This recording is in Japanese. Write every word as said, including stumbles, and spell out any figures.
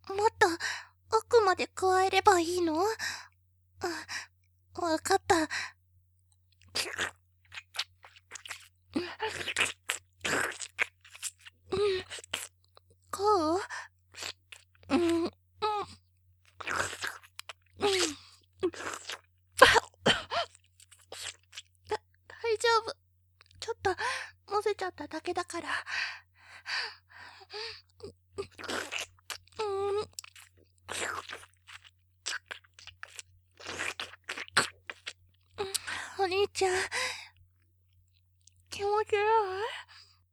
もっと奥まで加えればいいの？あ、わかった。こう？うん、うん、うん。だ、大丈夫。ちょっと、混ぜちゃっただけだから。うん。お兄ちゃん、気持ちいい？